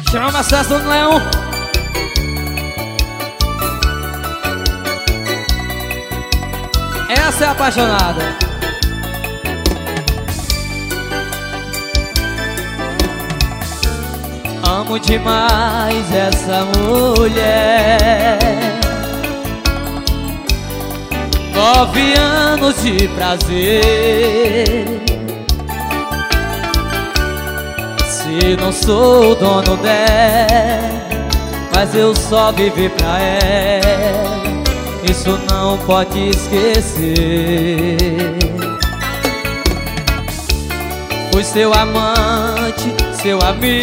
Chama uma festa do Leão. Essa é a apaixonada. Amo demais essa mulher. 9 anos de prazer. Se não sou o dono dela, mas eu só vivi pra ela, isso não pode esquecer. Fui seu amante, seu amigo,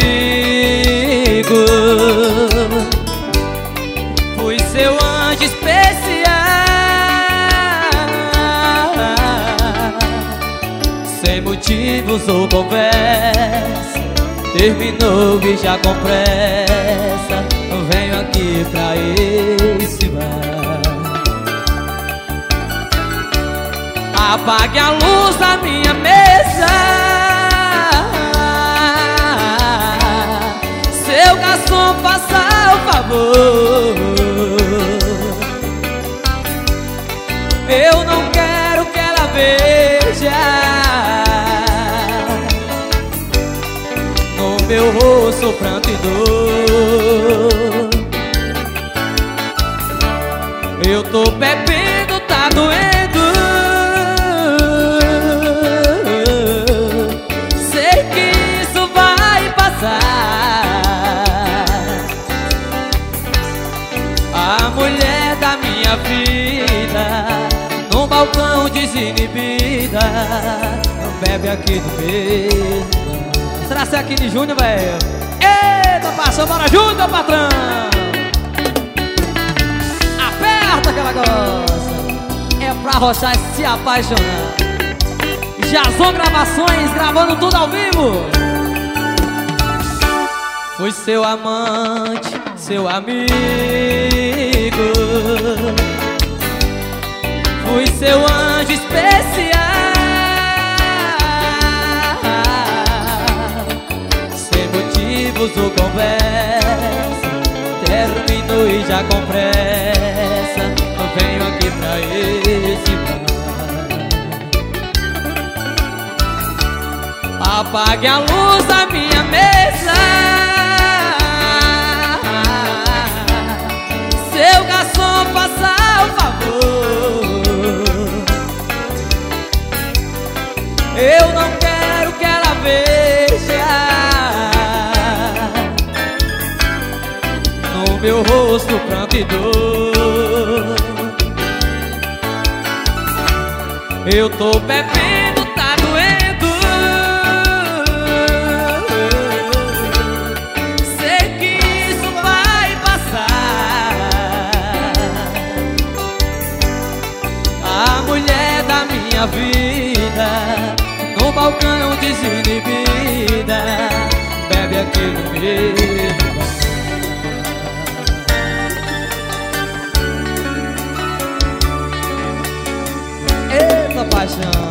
fui seu anjo especial. Sem motivos ou conversa, terminou e já com pressa venho aqui pra esse bar. Apague a luz da minha mesa, seu garçom, faça o favor. Eu não quero que ela veja no meu rosto pranto e dor. Eu tô bebendo, tá doendo, sei que isso vai passar. A mulher da minha vida, num balcão desinibida, bebe aqui no mesmo. Será que é aqui de Júnior, velho? Eita, passou, bora Júnior, patrão! Aperta que ela gosta. É pra arrochar e se apaixonar. Jason Gravações, gravando tudo ao vivo. Fui seu amante, seu amigo, fui seu anjo especial. Sem motivos ou conversa, terminou e já com pressa eu venho aqui pra esse bar. Apague a luz da minha mesa, seu garçom, faça o favor. Eu não quero que ela veja no meu rosto pranto e dor. Eu tô bebendo, tá doendo, sei que isso vai passar. A mulher da minha vida, no balcão desinibida, bebe aqui no mesmo bar. Eita, paixão.